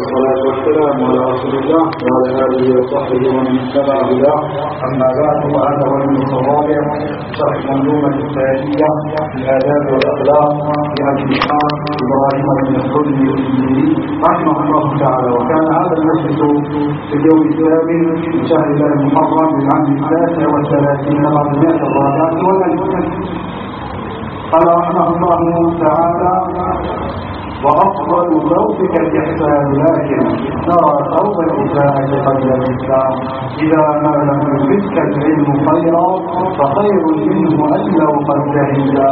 والصلاة والسلام على رسول الله وعلى آله وصحبه ومن اتبع هداه. أما بعد فهذا هو الجزء الرابع شرح منظومة الثانية في الآداب والأخلاق لأبي الإمام إبراهيم بن مسعود الإنجيلي رحمه الله تعالى. وكان هذا المجلس في اليوم الثامن من شهر الله المحرم للعام 39 بعد 100 قال رحمه الله تعالى: وأفضل ثوبك الإحسان، لكن ترى ثوب الإساءة قبل الإسلام إذا ما لم يفدك العلم خيرا فخير منه أن لو قد جهلا.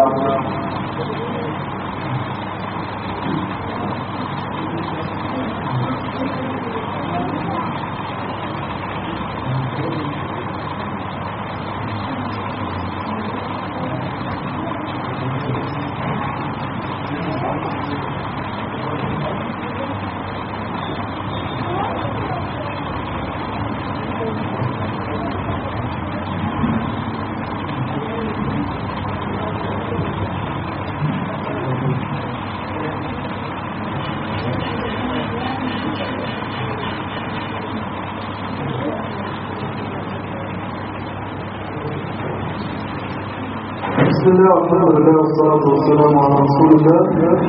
بسم الله والحمد لله والصلاة والسلام على رسول الله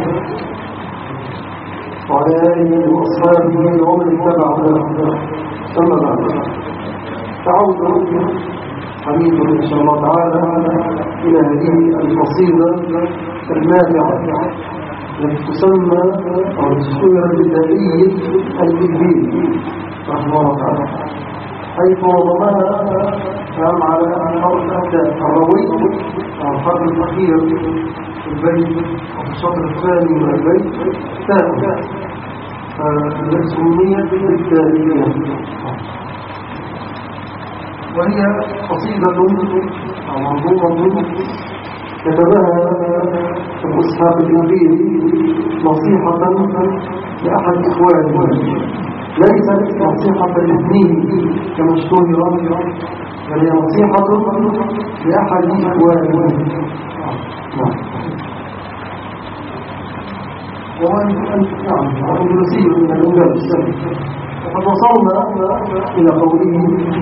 وعلى آله وأصحابه ومن اتبع هداه. أما بعد، تعود حديث إن شاء الله تعالى إلى هذه القصيدة الماتعة التي تسمى أو تشير بدائية الإبديل رحمه الله تعالى، حيث وضمها على الحرف الروي أو الحرف الأخير في البيت أو في الشطر الثاني من البيت تاء السمية بالتالية، وهي قصيدة أو منظومة كتبها أبو إسحاق الإنجيلي نصيحة لأحد إخوانه، ليست نصيحة لاثنين كما اشتهر، بل هي نصيحة لأحد إخوانه. وأندلسي من الأندلس. وقد وصلنا إلى قوله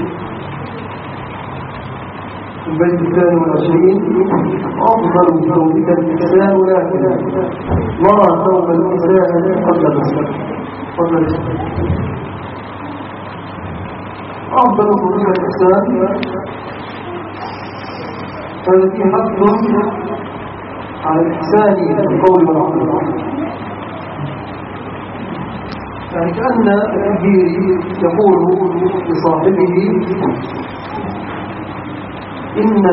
في البيت 22: أفضل ثوبك الإحسان، ولكن نرى ثوب الإساءة قبل الإسلام. أفضل ثوبك الإحسان هذا في حد على الإحسان في القول والعمل، يعني كأن الكبير يقول لصاحبه: إن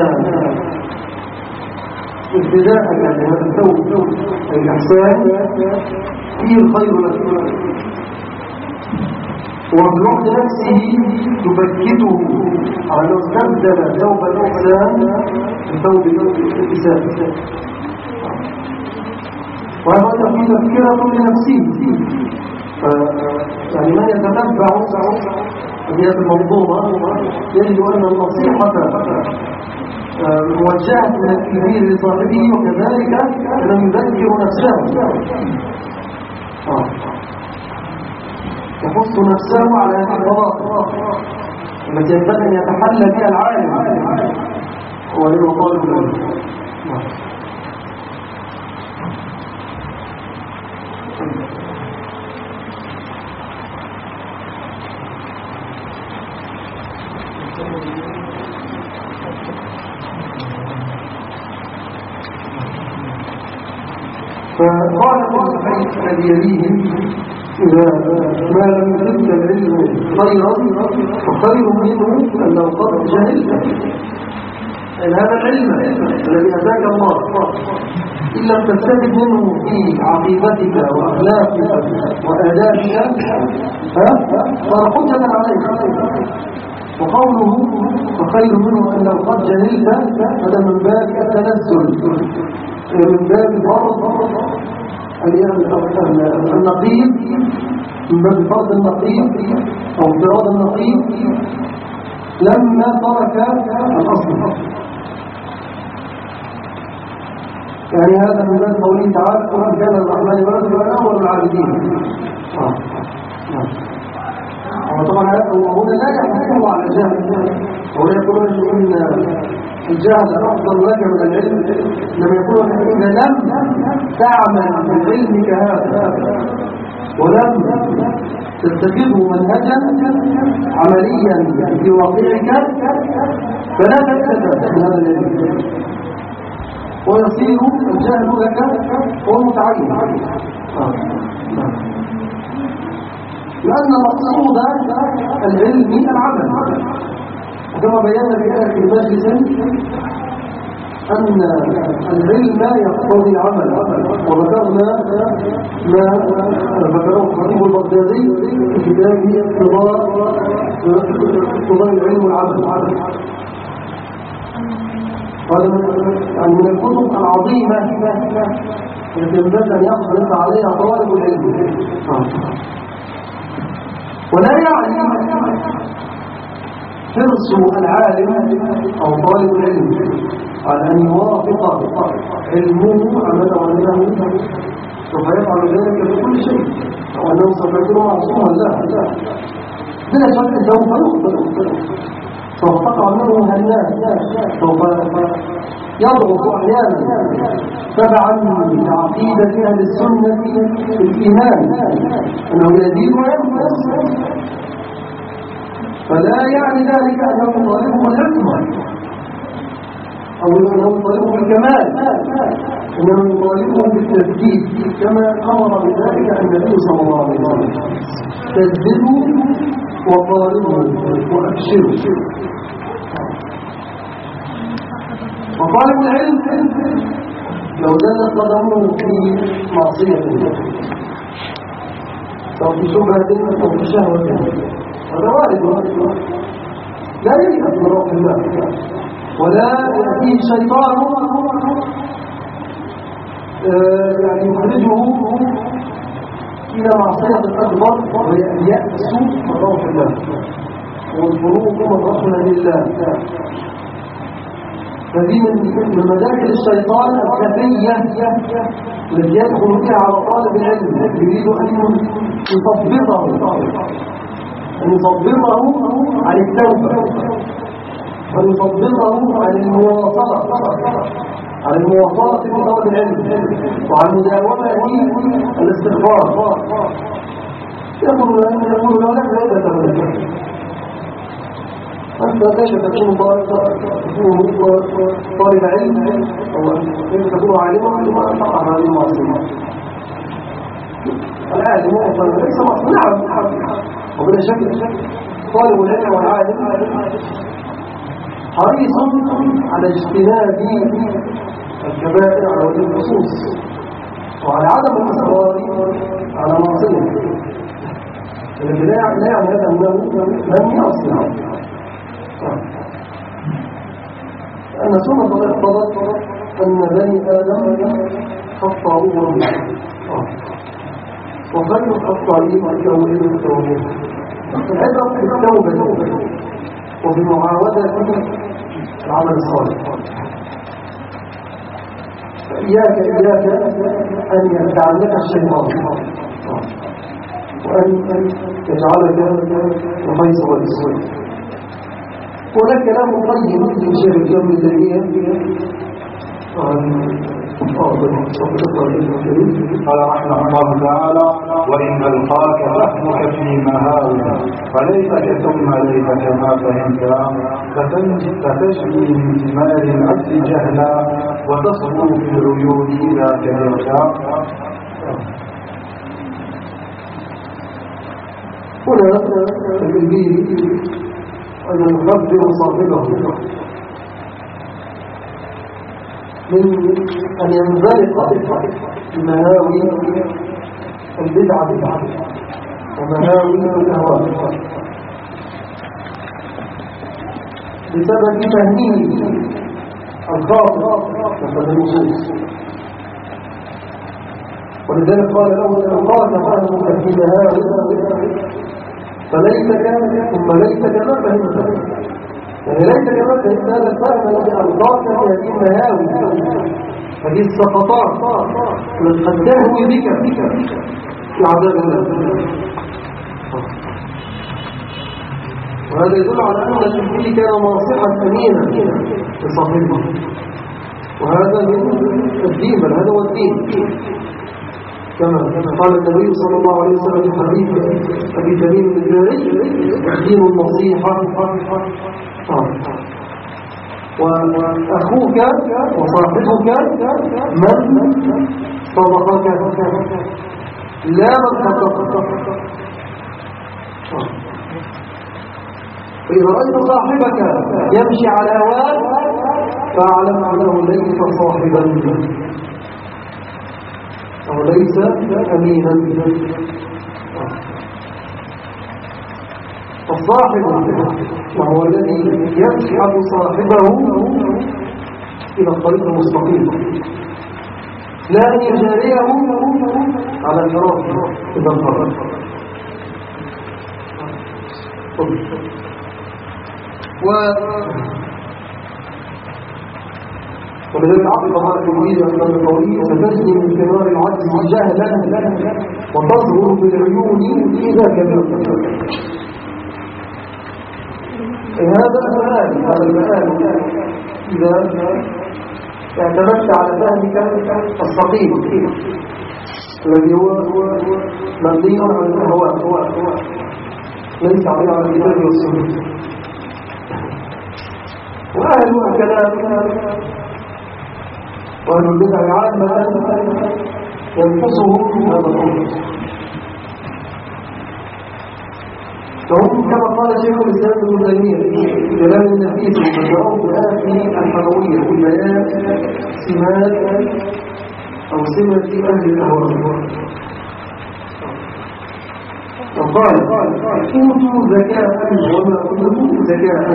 ابتداءك لهذا الثوب الإحسان فيه الخير لك، وفي الوقت نفسه تبكته على أن استبدل ثوب الإحسان بثوب الإساءة. وهذا فيه تذكرة لنفسه. يعني من يتتبع هذه المنظومة يجد أن النصيحة موجهة من الكبير لصاحبه، وكذلك أن يذكر نفسه، يحث نفسه على هذه الفضائل التي ينبغي أن يتحلى بها العالم ولما طالب العلم. فقال الحديث الذي يليه: إذا ما لم يفدك العلم خيرا فخير منه أن لو قد جهلت. إن هذا العلم الذي أتاك الله إن لم تستفد منه في عقيدتك وأخلاقك وآدابك صار حجة عليك. وقوله فخير منه أن لو قد جهلت هذا من باب التنزل، من باب فرض النقيض، من باب فرض النقيض أو افتراض النقيض لما ترك الأصل. يعني هذا من باب قوله تعالى: قل كان الرحمن ولد وأنا أول العابدين. الجهل أفضل لك من العلم لما يقول إذا لم تعمل بعلمك هذا ولم تتخذه منهجا عمليا في واقعك فلا تستفاد من هذا العلم ويصير الجهل لك هو متعين لأن مقصود العلم العمل كما بينا في مجلس أن العلم يقتضي العمل وذكرنا ما ذكره الخطيب البغدادي في كتابه اقتضاء العلم والعمل قال من الكتب العظيمة التي ينبغي أن يحرص عليها طالب العلم ولا يعني حرص العالم أو طالب العلم على أن يوافق علمه عمله سوف يفعل ذلك في كل شيء وأنه سوف يكون معصوما لا بلا شك سوف يخطئ سوف تقع منه هنات سوف يضعف أحيانا تبعا لعقيدة أهل السنة في الإيمان أنه يزيد وينقص فلا يعني ذلك أنه طالبه العلم أو أنه طالبه بالكمال إنما طالبه بالتثبيت كما أمر بذلك النبي صلى الله عليه وسلم تثبتوا وطالبه وأبشروا وطالب العلم لو دلت قدمه في معصية أو في شبهة أو في شهوة هذا وارد لا يجب من روح الله ولا يأتيه الشيطان يعني يخرجه إلى معصية أكبر ويأس من روح الله والفروق من رحمة لله فدي من مداخل الشيطان الخفية التي يدخل بها على طالب العلم يريد أن يصبره عن التوبة وأن يصبره عن المواصلة في طلب العلم وعن مداومة الاستغفار يقول له لا فائدة من الكلام أنت كيف تكون طالب علم أو كيف تكون عالما ثم تقع هذه المعصية العالم ليس معصية نعم وبلا شك طالب العلم والعالم حريص على اجتناب الكبائر على وجه الخصوص وعلى عدم الإصرار على معصية الذي لا يعني هذا أنه لم يعصي لأن سنة الله اقتضت أن بني آدم خطأوا وخير الخطائين التوبة التوبة العبرة بالتوبة وبمعاودة العمل الصالح إياك أن يتعلق الشيطان وأن يجعلك الخيس والإسوء هناك كلام طيب من شيخ الجامع الدنيا قال رحمه الله تعالى وإن ألقاك فهمك في مهاوي فليتك ثم ليتك ما فهمت فتجري من ثمار العبد جهلا وتصبو في العيون إذا كبرت هنا البيت أن يخبر صاحبه من أن ينزلق مهاوي البدعة ومهاوي الأهواء بسبب فهمه الخاطئ مثل النصوص ولذلك قال له القاطع فهمك في مهاوي فليتك ثم ليتك ما فهمت يعني ليتك ما فهمت هذا الفهم الذي ألقاك في هذه المهاوي هذه السقطات التي قد تهوي بك في عذاب الله وهذا يدل على أن التلميذ كان ناصحا أمينا لصاحبه، وهذا من الدين، بل هذا هو الدين. كما قال النبي صلى الله عليه وسلم في حديث أبي تميم الداري: الدين النصيحة. وأخوك وصاحبك من صدقك لا من صدقك. فإذا رأيت صاحبك يمشي على هواك فاعلم أنه ليس صاحبا أو ليس أمينا. الصاحب وهو الذي يسحب صاحبه إلى الطريق المستقيم، لا أن يجاريه على الفراغ إذا انفرد. ولذلك عقب هذا التمويل أن القوي ستجني من ثمار العجز جهلا وتظهر بالعيون إذا كبرت. هذا المآل إذا اعتمدت على فهمك الصقيم الذي هو مبني على الأهواء ليس عليه على الكتاب والسنة. وأهل الكلام وأهل البدع عامة ينقصهم هذا الأمر، فهم كما قال شيخ الإسلام ابن تيمية كلام النفيس المشروع بآخر الحموية في بيان سمات أو سمة أهل الأهواء. وقال: أوتوا زكاة وما أوتوا زكاة،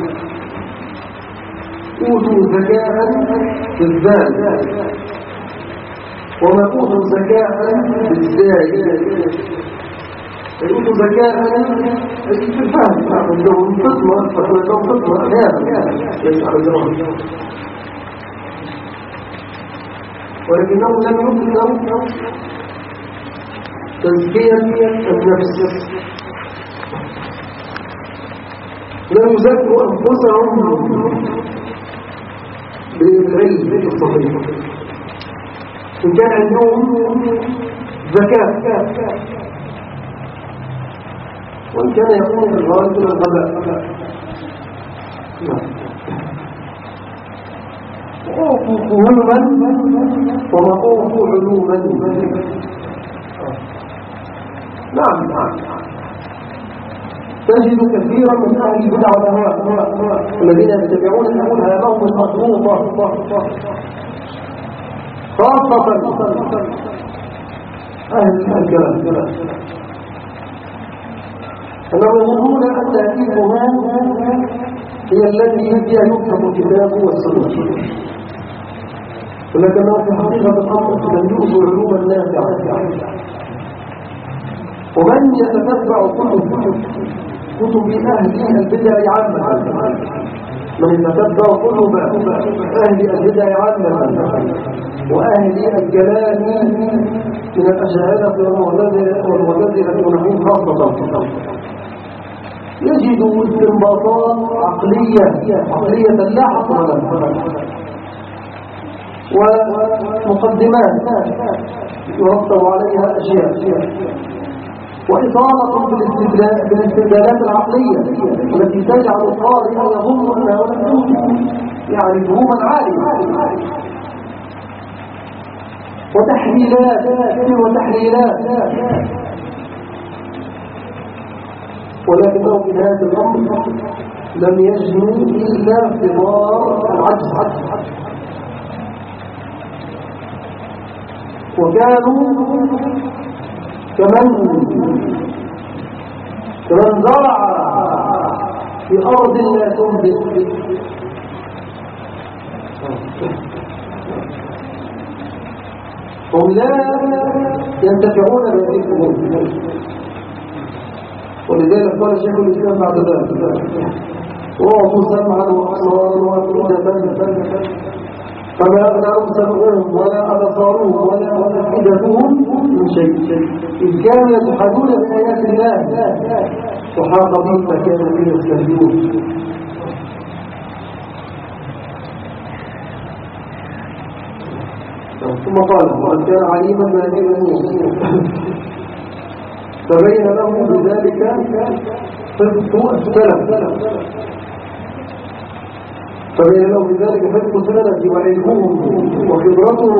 أوتوا زكاة بالذات وما أوتوا زكاة بالزاي. يقولوا زكاة في الفهم عندهم خطمة، فعندهم خطمة أحيانا ليس على الزواج، ولكنهم لم يمكنوا تزكية النفس، لم يزكوا أنفسهم بالعلم الصحيح. إن كان عندهم زكاة وإن كان يكون الغالب من الغباء. وأوفوا فهما وما أوفوا علوما. نعم تجد كثيرا من أهل البدع والأهواء الذين يتبعون الأهواء المخلوطة، خاصة أهل الكلام، أنهم يظنون أن هذه الأمور هي التي فيها يفهم الكتاب والسنة، ولكنه في حقيقة الأمر من يؤذي العلوم النافعة. ومن يتتبع كتب أهل البدع عامة، من يتتبع كتب أهل البدع عامة وأهل الكلام من الأشاعرة والمعتزلة ونحن خاصة، يجد استنباطات عقلية لا حصر لها، ومقدمات يرتب عليها أشياء، وإطالة بالاستدلالات العقلية التي تجعل القارئ يظن أنها يعني فهوما عالية، وتحليلات ولكنه في هذا الأمر لم يجنوا إلا اختبار العجز، وكانوا كمن زرع في أرض لا تنبت، هم لا ينتفعون بهذه الأمور. ولذلك قال شيخ الإسلام بعد ذلك: وأعطوا سمعا وأبصارا وأفئدة فما أغناهم سمعهم ولا أبصارهم ولا أفئدتهم من شيء، إذ كانوا يجحدون بآيات الله وحاق به ما كان من السجود. ثم قال وقد كان عليما ما كان يموت فبين له بذلك فقه السلف فبين له بذلك فقه السلف وعلمهم وخبرتهم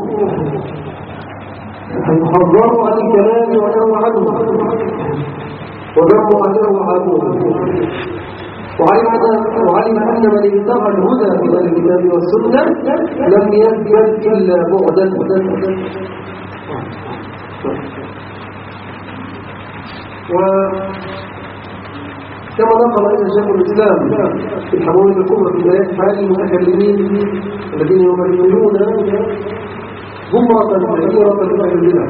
حذروا عن الكلام ونهوا عنه وذموا عنه وعادوه وعلم أن من ابتغى الهدى من الكتاب والسنة لم يزدد إلا بعدا. وكما نقل أيضا شيخ الإسلام في الحموية الكبرى في بيان حال المتكلمين الذين يمثلون زمرة كثيرة من أهل البدع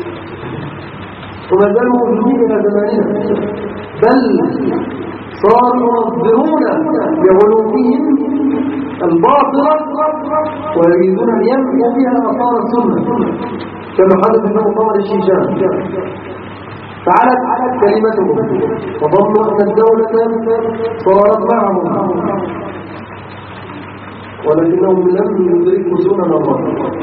وما زالوا موجودين إلى زماننا، بل صاروا ينظرون بعلومهم الباطلة ويريدون أن يمحوا بها آثار السنة كما حدث في مؤتمر الشيشان. فعلت كلمتهم وظنوا أن الدولة صارت معهم ولكنهم لم يدركوا سنن الله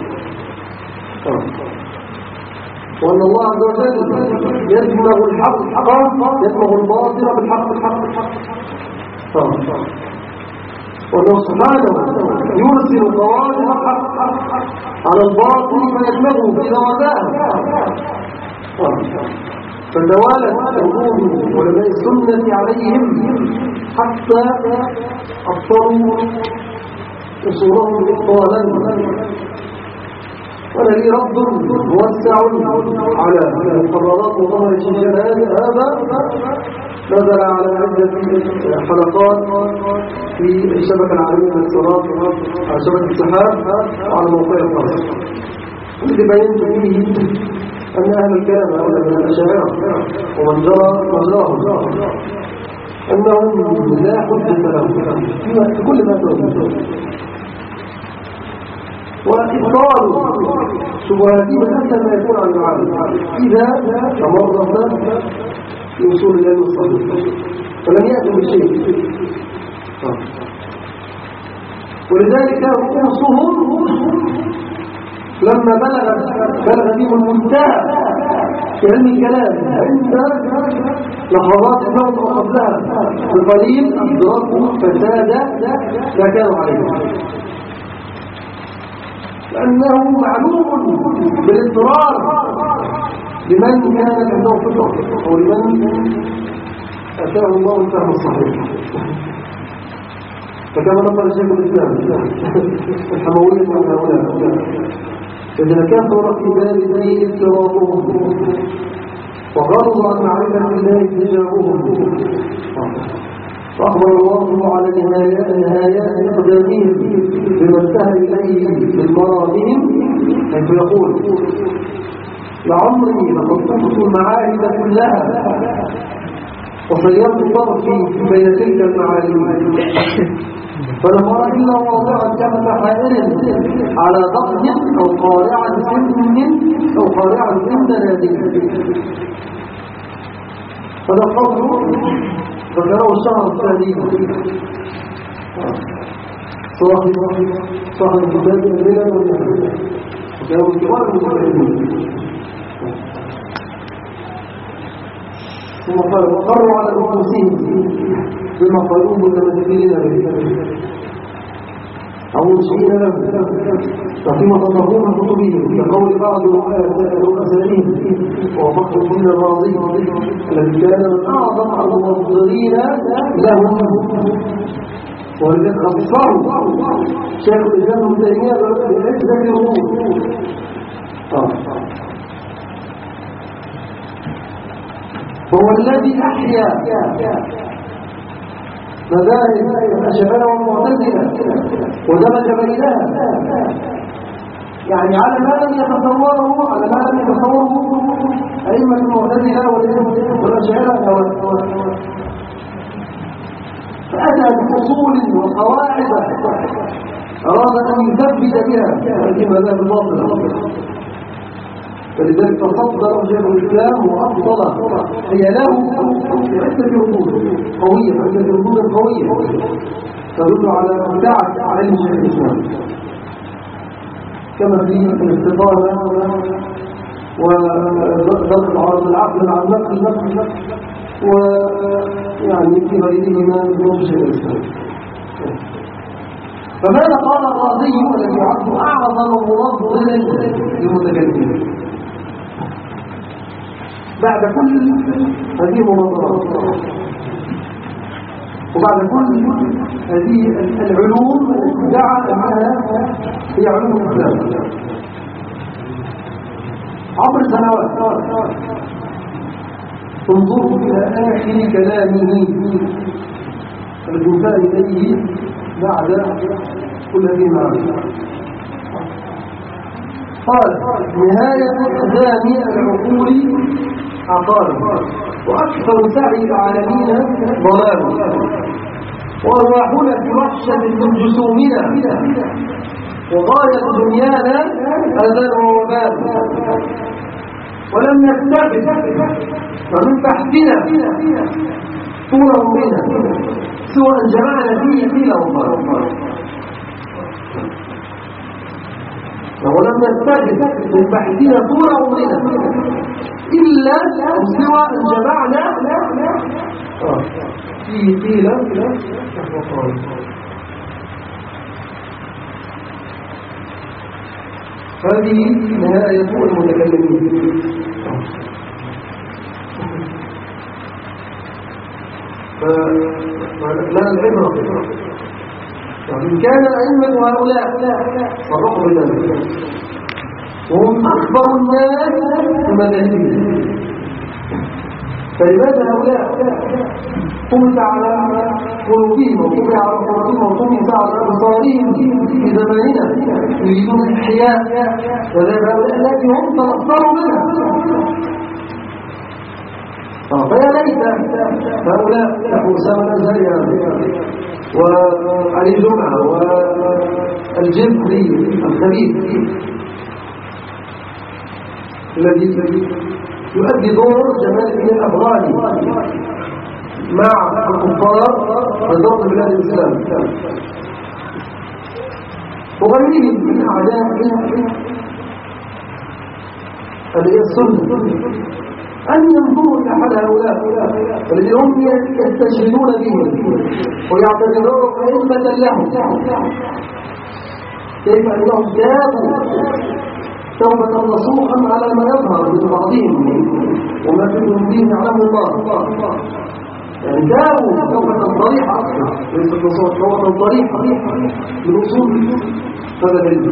وأن الله عز وجل يدمغ الحق يدمغ الباطل بالحق وأنه سبحانه يرسل قوارب الحق على الباطل فيدمغه في ذواتاه. فتوالت حكوم علماء السنة عليهم حتى أبطلوا أصولهم إبطالا. وأنا لي رد موسع على القرارات وظهر الشيشان هذا نزل على عدة حلقات في الشبكة العالمية للاتصالات على شبكة السحاب وعلى موقع الخاص الذي بينت فيه أن أهل الكلام هؤلاء من الأشاعرة ومن جرى مجراهم أنهم لا حجة لهم في كل ما تقول وإبطال شبهاتهم حتى ما يكون عن العالم إذا تمرس في وصول العلم الصحيح فلم يأتوا بشيء. ولذلك رؤوسهم لما بلغ بهم المنتهى في علم الكلام عند لحظات الموت وقبلها بقليل أدركوا فساد ما كانوا عليه، لأنه معلوم بالاضطرار لمن كانت عنده فطرة أو لمن أتاه الله الفهم الصحيح. فكما نقل شيخ الإسلام الحموية مع هؤلاء إذا كثر في بال دين اضطرابهم وغرض عن معرفة الله اتجاههم فأخبر الله على نهايات أقدامهم بما انتهى إليه من مرادهم حيث يقول لعمري لقد طفت المعاهد كلها وصيرت طرفي بين تلك المعالم فلم أرى إلا واضعا كما حائر على ضغط أو قارعا سن نادم. هذا قول فكروا الشهر الثاني صاحب الكتاب الملل والنهل وكانوا كبار المتكلمين. ثم قال وقروا على رؤوسهم بما قالوه متمثلين به أو مسئين له ففيما تضرون كتبهم كقول بعض رؤسائهم وفقر الدين الراضي الذي كان من أعظم المنظرين لهم ولذلك خصصوا شيخ الإسلام ابن تيمية بعزة الأمور. هو الذي أحيا مذاهب الأشاعرة والمعتزلة ودمج بينها يعني على ما لم يتصوره أئمة المعتزلة والأشاعرة فأتى بأصول وقواعد أراد أن يثبت بها هذه مذاهب الباطلة. فلذلك تصدر شيخ الإسلام وأبطل هي له عدة ردود قوية، عدة ردود قوية تدل على مبدعة علم شيخ الإسلام، كما في الاستطالة وضرب عرض العقل مع النقل ويعني في غيرهما من شيخ الإسلام. فماذا قال الرازي الذي يعد أعظم منظر للمتكلمين بعد كل هذه المناظرات وبعد كل هذه العلوم التي ادعى أنها هي علوم الإسلام عبر السنوات، انظروا إلى آخر كلامه الذي انتهى إليه بعد كل هذه المعرفة. قال: نهاية أقدام العقول عقال، وأكثر سعي العالمين ضلال، وأرواحنا في وحشة من جسومنا، وغاية دنيانا أذان ووبال، ولم نستفد ومن تحتنا طوله منها سوى أن جمعنا فيه قيل وقال، ولم نستفد من تحتنا طوله منها إلا سوى أن جمعنا فيه قيل وقال. هذه نهاية المتكلمين. فلا العبرة وإن كان أئمة هؤلاء فرقوا بذلك وهم أكبر الناس في مذاهبهم، فلماذا هؤلاء طمس على قلوبهم وطمس على قلوبهم وطمس على أبصارهم في زماننا يريدون الإحياء، وذلك هؤلاء الذين هم تنصروا منها. فيا ليت هؤلاء أبو أسامة الأزهري وعلي جمعة والجبري الخبيث الذي يؤدي دور جمال الدين الأفغاني مع الكفار وضرب بلاد الإسلام وغيرهم من أعداء السنة أن ينظروا إلى حال هؤلاء الذين هم يستشهدون بهم ويعتبرون أئمة لهم، كيف أنهم تابوا توبة نصوحا على ما يظهر من بعضهم وما في قلوبهم يعلم الله، يعني تابوا توبة صريحة أصلا ليست نصوح، توبة صريحة بأصول هذا العلم.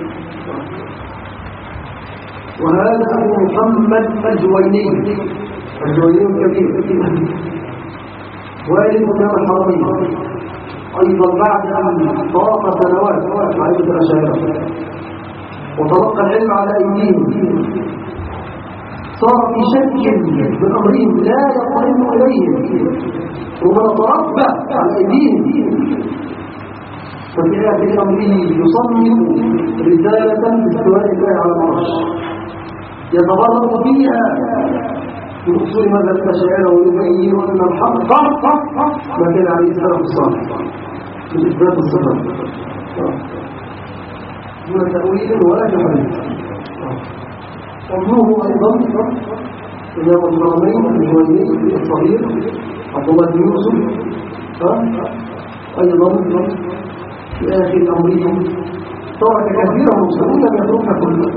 وهذا أبو محمد الجويني الكبير والد إمام الحرمين أيضا بعد أن طاق سنوات مع ابن الأشاعرة وتلقى العلم على أيديهم صار في شك من أمرهم لا يطمئن إليهم ومن تربى على أيديهم، ففي آخر أمره يصمم رسالة باستواء الله على العرش يتبرر فيها بأصول مذهب الأشاعرة ويبين أن الحق ما كان عليه السلف الصالح من إثبات الصفات دون تأويل ولا تحريف. وابنه أيضا إمام الحرمين الجويني الصغير عبد الله بن يوسف أيضا في آخر أمره ترك كثيرا مسلمين لم يتركها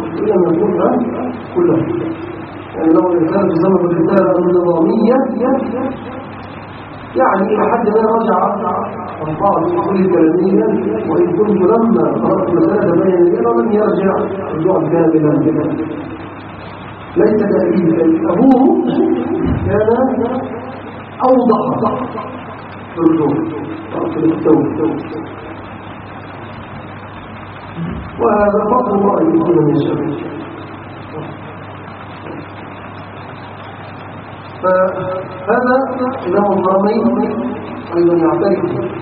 كلها يعني لو الإنسان بسبب الرسالة النظامية يعني إلى حد ما رجع البعض كل الكلامية، وإن كنت لما قرأت مسألة بين الجنة لم يرجع رجوعا كاملا ليس كأبيه، أبوه كان أوضح في الرجوع في التوبة، وهذا فضل الله يؤتيه من يشاء. فهذا إمام الحرمين أيضا يعترف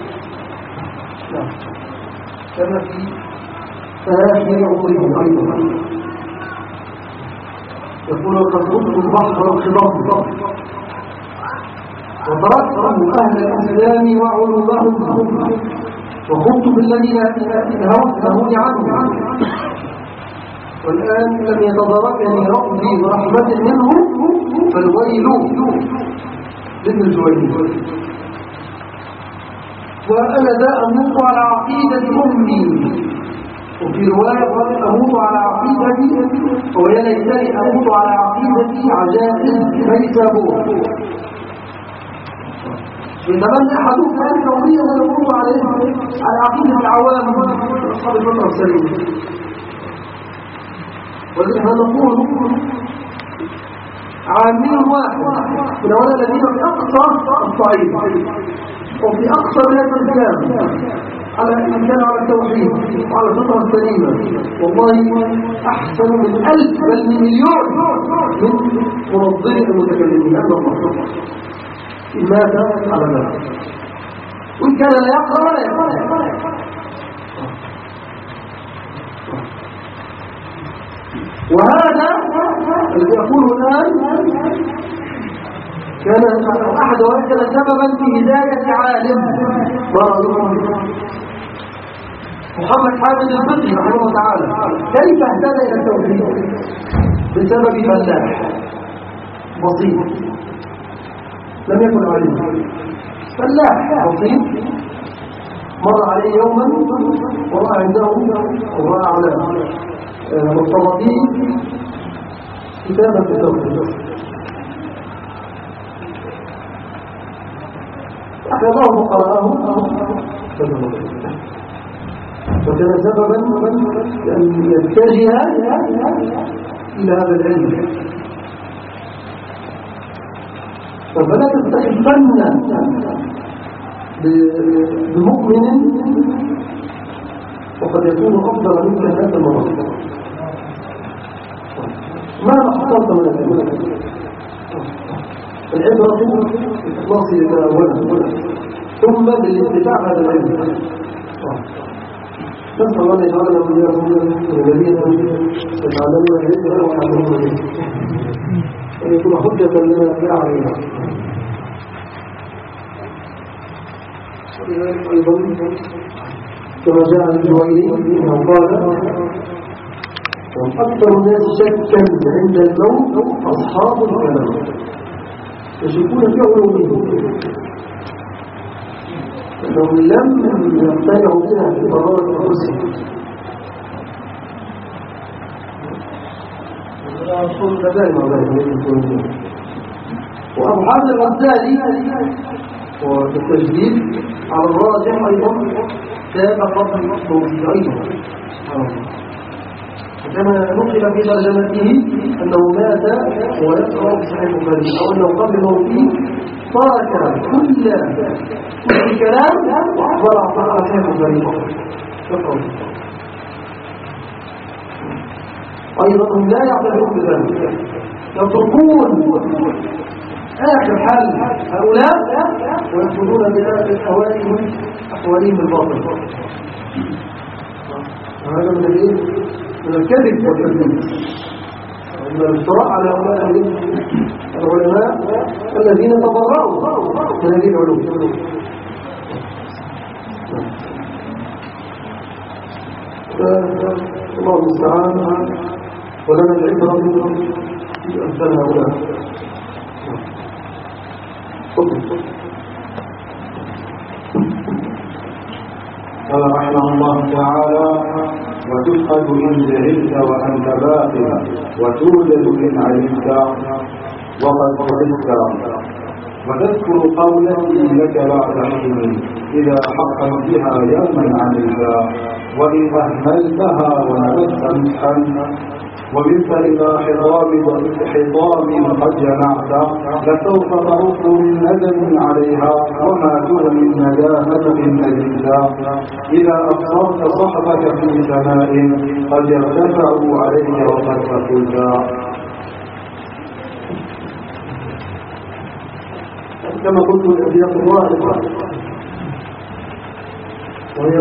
كما في آخر عمره أيضا يقول: قد كنت البحر الخضاب وتركتم أهل الإسلام وعلومهم وخضت بالذين نهوني عنه، والآن لم يتداركني ربي برحمة منه فالويل لابن الجويني. وأنا ذا أموت على عقيدة أمي، وفي رواية أموت على عقيدتي، ويا ليتني أموت على عقيدتي عجائز ميسابور. يتمنى أحدهم أن يوميا يمر عليه على عقيدة العوام أصحاب الفترة السليمة. ولذلك نقول عامل واحد من أولا الذين في أقصى الصعيد وفي أقصى بلاد الإسلام على إن كان على التوحيد وعلى الفطرة السليمة، والله أحسن من 1000 بل من مليون من منظمين المتكلمين. أما الله ماذا على ذلك؟ وإن كان لا يقرأ ولا يقرأ. وهذا الذي أقوله الآن كان أحد وكان سببا في هداية عالم محمد حامد الفقي رحمه الله تعالى. كيف اهتدى إلى التوحيد؟ بسبب فلاح بسيط لم يكن عليه، فلاح بسيط مر عليه يوما ورأى عنده ورأى على مصطلحين كتابا في التوحيد، أخذه وقرأه وكان سببا لأن يتجه إلى هذا العلم. فلا تستخفن بمؤمن وقد يكون أفضل منك هذا المرض. ما حصلت من العلم؟ العبرة بالإخلاص لله أولا ثم بالاتباع هذا العلم. نسأل الله أن يجعلنا وإياكم من الذين يتعلمون العلم ويعلمون العلم أن يكون حجة لنا في أعيننا. أيضا كما جاء الجويني أنه قال أكثر الناس شكا عند الموت أصحاب الكلام يشكون في علومهم أنهم لم يقتنعوا بها في قرارة أنفسهم. وأبو حامد الغزالي والتجديد على الراجح أيضا تاب قبل موته أيضا، كما نقل في ترجمته أنه مات ويقرأ في صحيح البخاري، أو أنه قبل موته ترك كل الكلام وأخبر على صحيح البخاري. أيضا هم لا يعتبرون بذلك، يتركون آخر حل هؤلاء ويأخذون بذلك أحوالهم الباطل. هذا من الكذب والتكذيب، من الافتراء على هؤلاء العلماء الذين تبرأوا من هذه العلوم. الله المستعان، ولنا العبرة في أمثال هؤلاء. قال رحمه الله تعالى: وتفقد إن جهلت وأنت باطل، وتوجد إن علمت وقد قدست، وتذكر قولتي لك بعد حين إذا حقا بها يوما عملت، وإن أهملتها ونبت مسحا وبنت إلى حطام قد جمعت، لسوف ترد من ندم عليها وما تغني الندامة إن ندمت، إذا أبصرت صحبك في سماء قد ارتفعوا عليك وقد فقلت. كما قلت الأبيات الظاهرة وهي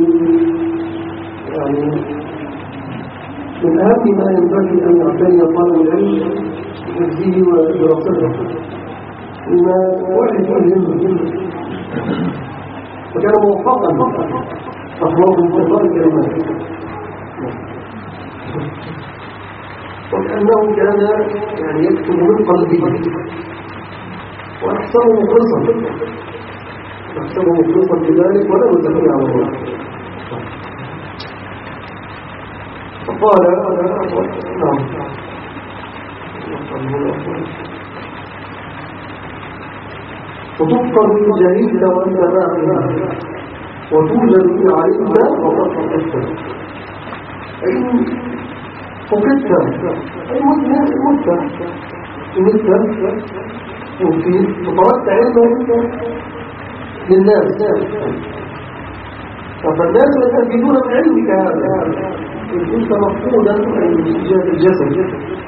من أهم ما ينبغي أن يعتني طالب العلم بحفظه ودراسته، ما وعد فيه وكان موفقا أفضل من كبار الكلمات وكأنه كان يعني يكتب من قلبه وأحسبه مخلصا بذلك ولا يزكي على الله فقال نعم وتفقد إن جهلت وأنت باعها وتوجد إن علمت وقد فقدت أي فقدت أي مت وطردت علما للناس فالناس يستفيدون من علمك هذا إن كنت مفقودا من جهة الجسد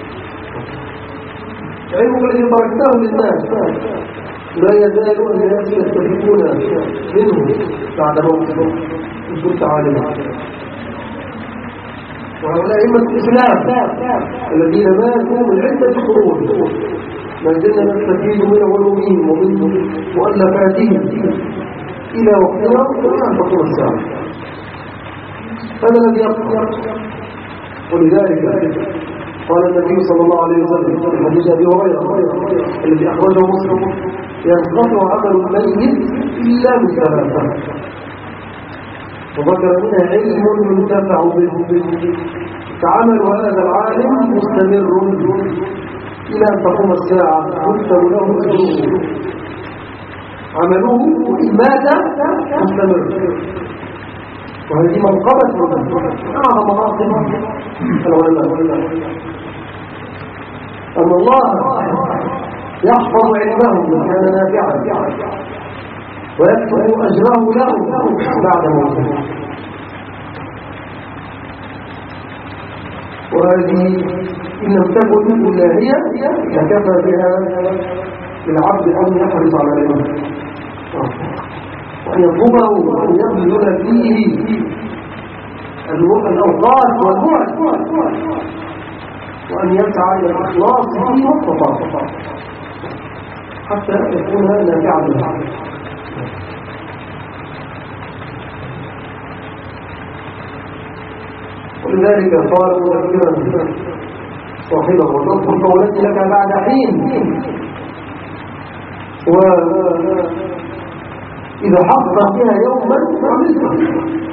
علمك الذي تركته للناس لا يزال الناس يستفيدون منه بعد موته إن كنت عالما وهؤلاء أئمة الإسلام الذين ماتوا من عدة قرون ما زلنا نستفيد من علومهم ومن مؤلفاتهم إلى وقتنا وأن تقوم الساعة هذا الذي يقع ولذلك قال النبي صلى الله عليه وسلم في حديث أبي هريرة الذي أخرجه مسلم ينقطع عمل الميت إلا من ثلاثة وذكر منها علم ينتفع به فعمل هذا العالم مستمر إلى أن تقوم الساعة يكتب له أجره عمله إن مات مستمر وهذه منقبة أعظم مناقب العلماء أن الله يحفظ علمهم من كان نافعا ويكتب أجره له بعد موته وهذه إن لم تكن إلا هي لكفى بها للعبد أن يحرص على العلم وأن يطلبه وأن يبذل فيه الأوقات والوقت وأن يسعى إلى الإخلاص فيه والتطاع حتى يكون نافعا له ولذلك قال مذكرا صاحبه وتذكر قولتي لك بعد حين وإذا حقق بها يوما عملت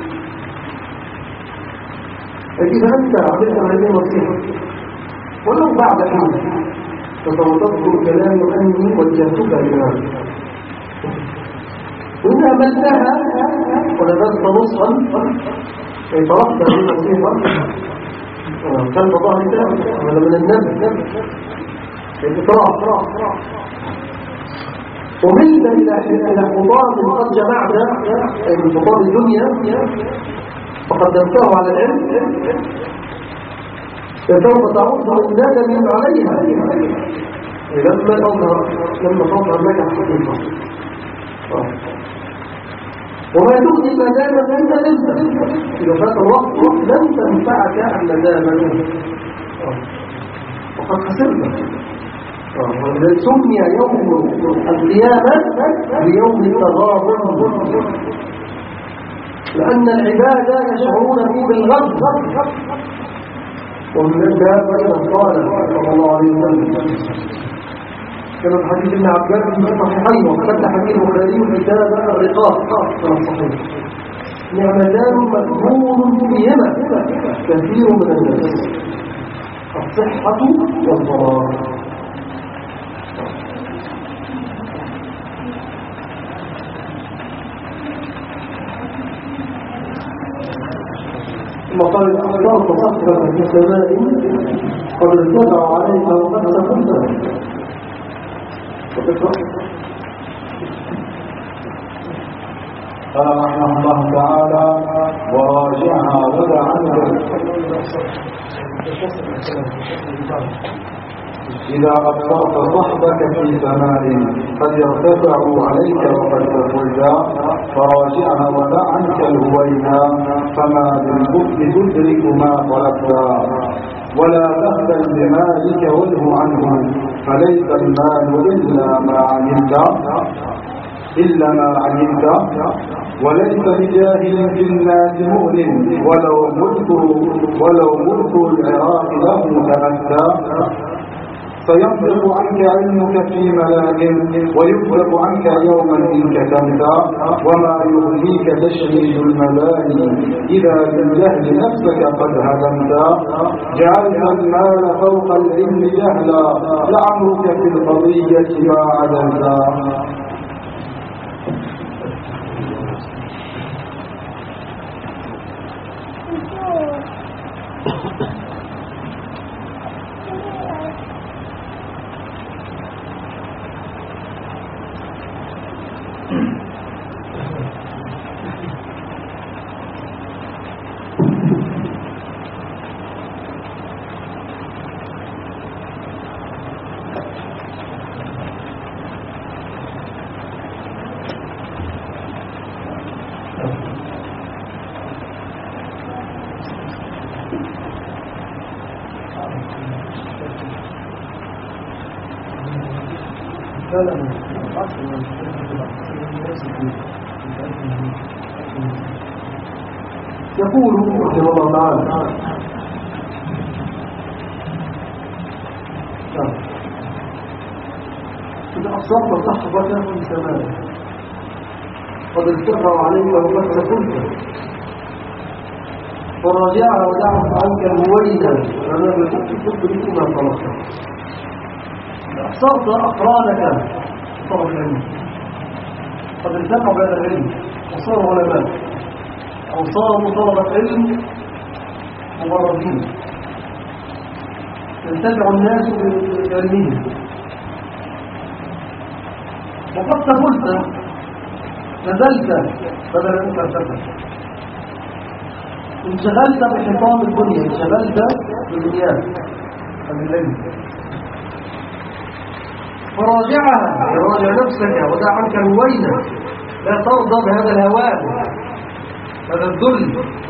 إذا أنت عملت هذه النصيحة ولو بعد حين فتذكر كلام أني وجهتك لهذا وإن عملتها ونبذت نصفا أي طرحت هذه النصيحة خلف ظهرك هذا من النبي الإطراح وملت إلى حطام قد جمعت أي من حطام الدنيا فقدمته على العلم فسوف تعود الندم عليها لما تظهر لك الحقيقة وما تغني الندامة أنت لنت إذا فات الوقت لن تنفعك الندامة وقد خسرت سمي يوم القيامة بيوم التغابن لأن العبادة يشعرون فيه بالغضب ومن ذلك أيضا قال صلى الله عليه وسلم كما في حديث ابن عباس في الصحيحين وكتب حديث البخاري كتاب الرقاق من الصحيح نعمتان مذموم فيهما كثير من الناس الصحة والفراغ ثم قال الأخبار تصفر في السماء قد ارتفع عليها وقد سقطت قال رحمه الله تعالى وراجعها ودع عنك إذا أبصرت صحبك في زمان قد يرتفعوا عليك وقد تفرجا فراجعها ودع عنك الهوينا فما بالبخل تدرك ما طلبتا ولا تهتم بمالك وله عنه فليس المال إلا ما عن علمت إلا ما علمت وليس بجاهل في الناس مؤمن ولو ملك العراق له تمتى سينطق عنك علمك في ملاك ويكتب عنك يوما إن كتمت وما يغنيك تشريد المباني إذا بالجهل نفسك قد هدمت جعلت المال فوق العلم جهلا لعمرك في القضية ما عدلت. يقول رحمه الله تعالى إذا أبصرت صحبة من سماء قد ارتفعوا عليك وقد سكنت فراجعها ودعت عنك الهويدا فما بكت تدرك ما طلبت. إذا أبصرت أقرانك طلب العلم قد ارتفعوا بهذا العلم وصاروا علماء أو صاروا طلبة علم مبرزين ينتفع الناس بعلمهم وقد تقلت نزلت بدل أن ترتفع انشغلت بحطام الدنيا انشغلت بالدنيا عن العلم فراجعها راجع نفسك ودع عنك الوينة لا ترضى بهذا الهوان هذا الذل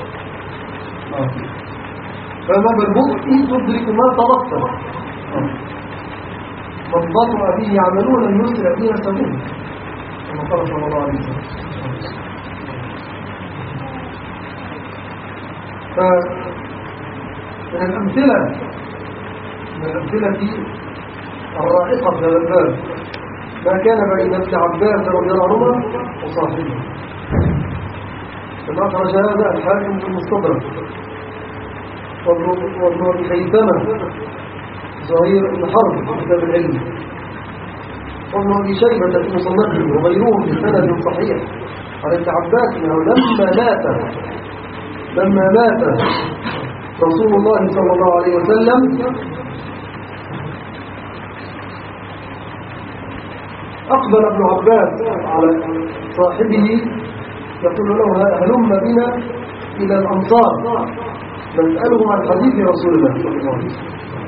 فما بالبطء تدرك ما طلبت من بطأ به يعملون اليسر فيها سبيل كما قال صلى الله عليه وسلم. فمن الأمثلة الرائقة في هذا الباب ما كان بين ابن عباس رضي الله عنه وصاحبه كما أخرج هذا الحاكم في المستدرك وابن أبي خيثمة زهير بن حرب في كتاب العلم وابن أبي شيبة في مصنفه وغيرهم بسند صحيح عن ابن عباس أنه لما مات رسول الله صلى الله عليه وسلم أقبل ابن عباس على صاحبه يقول له هلم بنا إلى الأمصار نسألهم عن حديث رسول الله صلى الله عليه وسلم.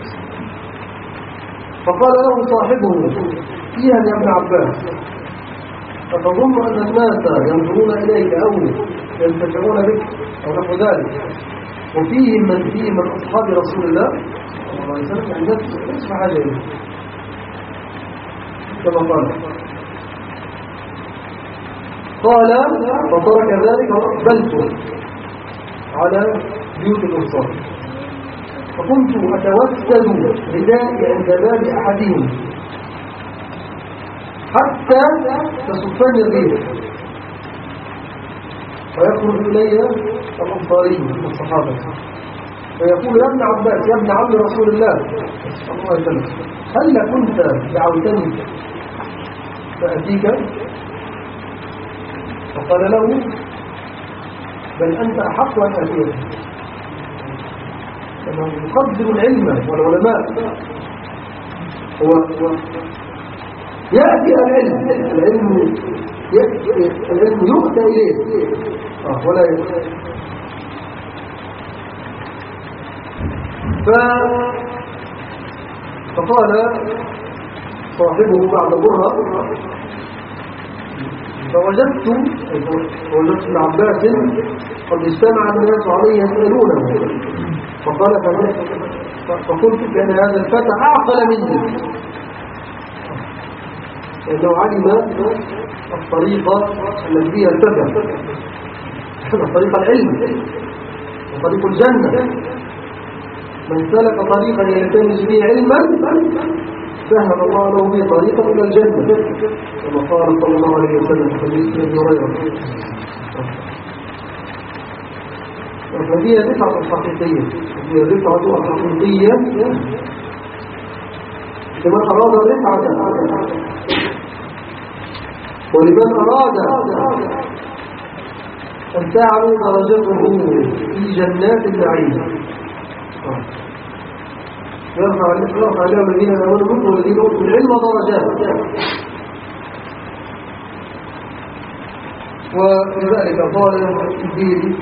فقال له صاحبه فيها يا ابن عباس أتظن أن الناس ينظرون إليك أو ينتفعون بك أو نحو ذلك وفيهم من أصحاب رسول الله صلى الله عليه وسلم يعني نفس حاجة إليه كما قال فترك ذلك وأقبلت على بيوت الأنصار فكنت أتوسل بدائي عند باب أحدهم حتى تصفني الريح ويخرج إلي الأنصاري من الصحابة فيقول يا ابن عباس يا ابن عم رسول الله صلى الله عليه وسلم هل كنت دعوتني فأتيك فقال له بل أنت أحق أن أتيك لأنه يقدر العلم والعلماء هو يأتي العلم يؤتى إليه ولا يؤتى فقال صاحبه بعد برهة فوجدت ابن عباس قد اجتمع الناس عليه يسألونه فقال فقلت بأن هذا الفتى أعقل مني لأنه علم الطريقة التي فيها السبب، طريق العلم وطريق الجنة. من سلك طريقا يلتمس فيه علما سهل الله له به طريقا إلى الجنة، كما قال صلى الله عليه وسلم في حديث ابي هريرة. فهي رفعة حقيقية، هي رفعة حقيقية لمن أراد الرفعة، ولمن أراد أن تعلو درجته في جنات النعيم. يرفع لهم الذين آمنوا منكم والذين أوتوا العلم درجات. ولذلك قال الدين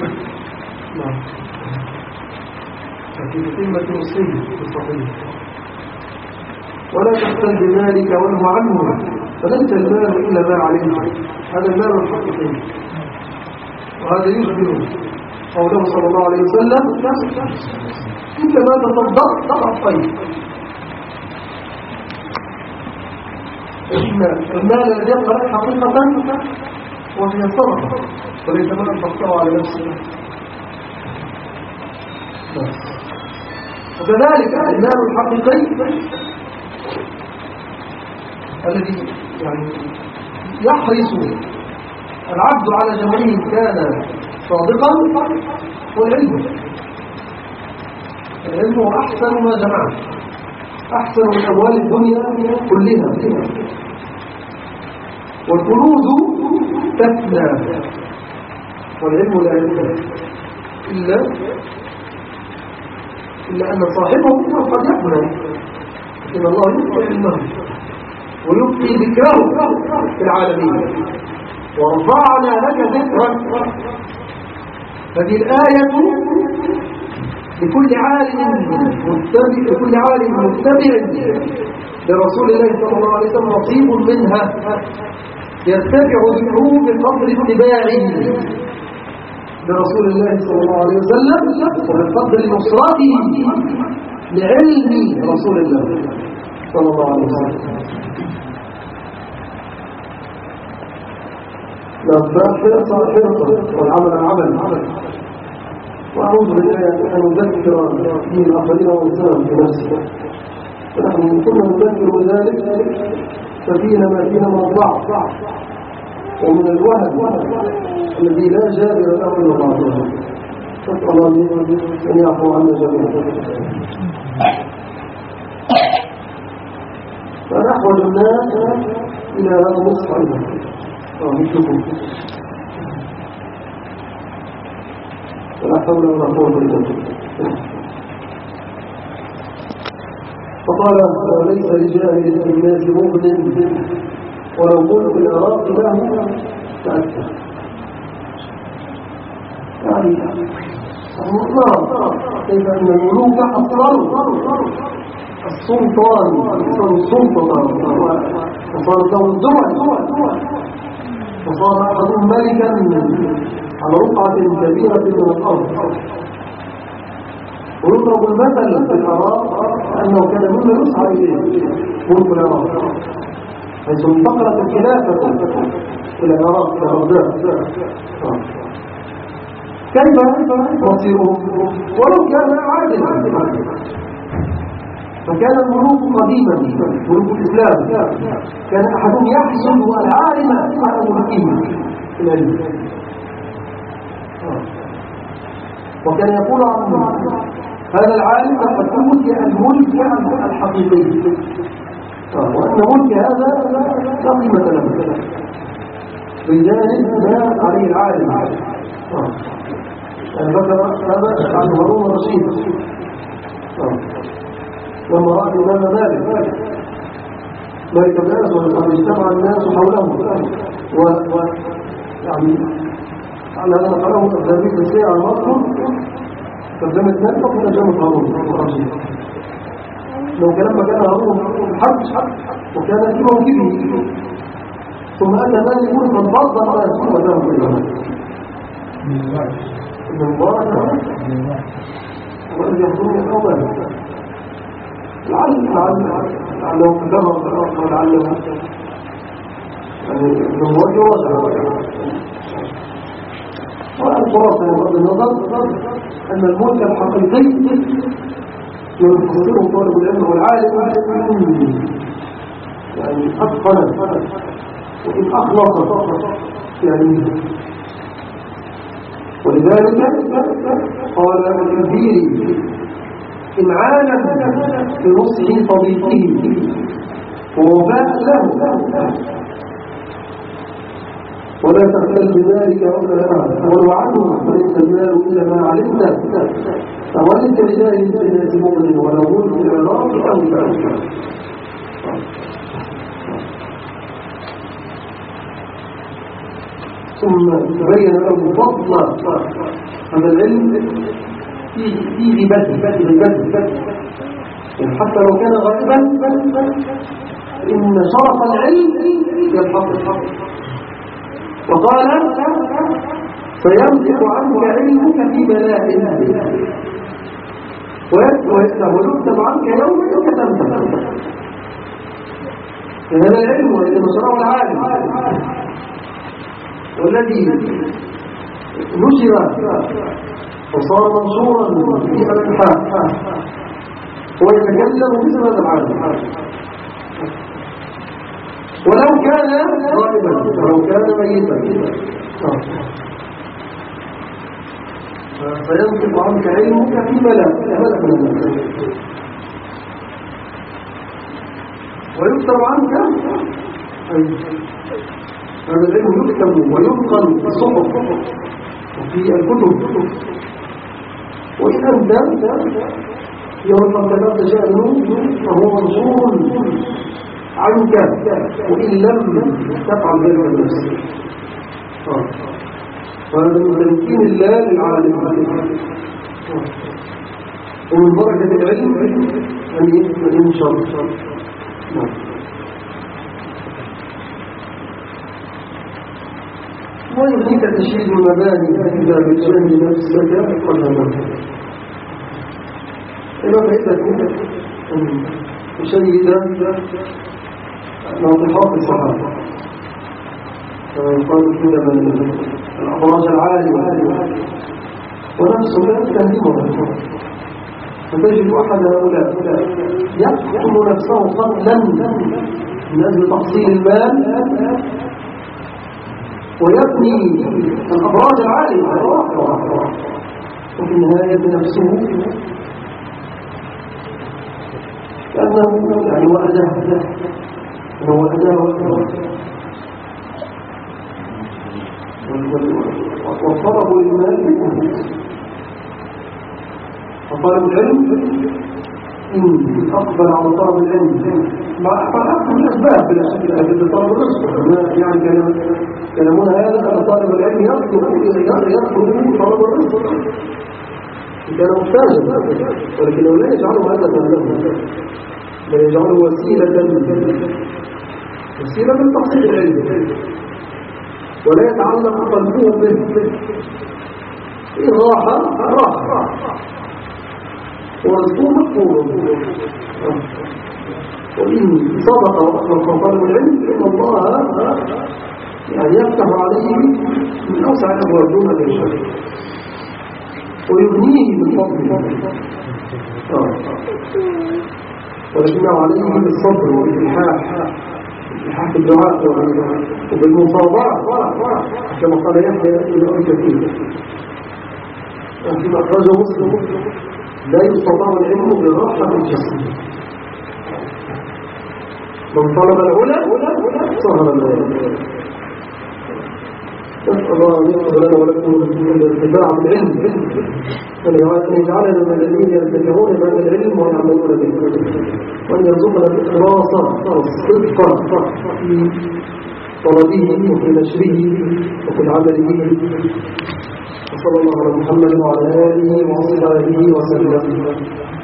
في قمة مسلم في الصحيح: ولا تحتل بمالك وانه عنه، فليس المال إلا ما علمت. هذا المال الحقيقي، وهذا يشبه قوله صلى الله عليه وسلم: إنك ما تصدقت ضعفين. المال الذي يبقى لك حقيقة وهي صدقة، وليس مالا تقطعه على نفسك. وكذلك المال الحقيقي الذي يعني يحرص العبد على جمعه كان صادقا هو العلم. العلم هو أحسن ما جمعه، أحسن من أموال الدنيا كلها. والكنوز تفنى والعلم لا يفنى إلا أن صاحبه قد يفنى، إن الله يبقى علمه ويبقي ذكره في العالمين. ورفعنا لك ذكرك. هذه الآية لكل عالم متبع لرسول الله صلى الله عليه وسلم نصيب منها، يرتفع ذكره بقدر اتباعه لرسول الله صلى الله عليه وسلم وبقدر نصرته لعلم رسول الله صلى الله عليه وسلم. الحرصة حرصة والعمل عمل. وأعوذ بالله أن نذكر في الآخرين والإنسان في نفسه، فنحن كنا نذكر بذلك ففينا ما فينا من الضعف ومن الوهن الذي لا جابر له إلا الله. نسأل الله أن يعفو عنا جميعا. فنحوج الناس إلى هذا النصف أيضا مثلكم، ولا حول ولا قوة إلا بالله. فقال: وليس لجاهل في الناس مغن ولو قلت العراق له تأثر. يعني كيف أن الملوك أصروا السلطان، أصروا السلطة وصارت له الدول، وصار أحدهم ملكا على رقعة كبيرة من الأرض. ويضرب المثل في العراق أنه كان مما يسعى إليه ملك العراق، حيث انتقلت الخلافة إلى العراق إلى بغداد. كيف مصيرهم ولو كان عادلا؟ فكان الملوك قديما، ملوك الإسلام، كان أحدهم يحسد العالم على ملكه في العلم، وكان يقول عنه: هذا العالم قد أوتي الملك الحقيقي، وأن ملك هذا لا قيمة له بجانب ما عليه العالم. ذكر هذا عن هارون الرشيد لما رأى الإمام مالك الناس وقد اجتمع الناس حوله، يعني على هذا قاله الذهبي في السير على المطلب ترجمة نفسه وترجمة هارون الرشيد. لو كلام كان هارون الحج وكان في موكبه، ثم أتى مالك من فضل على يسوع وذهب في الجمال ابن مبارك والذي يحضرون الأول لعله كتبه ولعله من وجه وجه. والخلاصة بغض النظر أن الملك الحقيقي يفسره طالب العلم والعالم يعني أتقن وإن أخلص يعني. ولذلك قال الكثير إمعانا لنصح صديقه ووفاء له ولا تختل بذلك ولا عنه فليس المال إلا ما علمت فولد لله بناس مؤمن ولو ملك العراق أو العراق. ثم تبين له فضل هذا العلم فيه بدل حتى لو كان غائبا إن شرف العلم يلحق. وقال فيمسك عنك علمك في بلاء ويكتب عنك يوما كتمت. هذا العلم والذي نشره العالم والذي نشر وصار منشورا في الانحاء هو يتكلم باسم هذا العالم ولو كان غائبا ولو كان ميتا. فينطق عنك علمك في بلاء ويكتب عنك هذا العلم يكتب وينقل في الصحف وفي الكتب. وإن أنت يوم كتبت شأنه فهو منصور عنك وإن لم تفعل ذلك النفس. وهذا من تمكين الله للعالم ومن بركة العلم أن ينشر. ويغنيك تشييد المباني إذا بتشاهد نفسك قدما. إذا فإذا تشيد ناطحات الصحابة قالوا كده من الأبراج العالية ونفسه لا تهدمها. فتجد أحد هؤلاء يقتل نفسه قتلا من أجل تحصيل المال ويبني الأبراج العالية وفي النهاية نفسه كأنه يعني وأداه والطلب للمال وطالب العلم إن أقبل على طلب العلم مع أكثر الأسباب بلا شك الأسباب طلب الرزق. يعني كلامنا هذا أن طالب العلم يطلب طلب الرزق كان محتاجا ولكن لا يجعله هدفا له بل يجعله وسيلة لتحصيل العلم ولا يتعلق قلبه به. إن راح ورزقه مقبول. وإن صدق وأخلص طالب العلم فإن الله يعني يفتح عليه من أوسع الأبواب دون الشر ويغنيه من فضله. ولكن عليه بالصبر والإلحاح في الدعاء وبالمصابرة كما قال يحيى بن أبي كثير فيما أخرجه مسلم لا يستطاع العلم براحة الجسد. من طلب العلا سهر الليل. نسأل الله أن يغفر لنا ولكم الارتفاع بالعلم أن يجعلنا من الذين يرتفعون بهذا العلم ويعملون به وأن يرزقنا الإخلاص والصدق في طلبه وفي نشره وفي العمل به. وصلى الله على محمد وعلى آله وصحبه وسلم.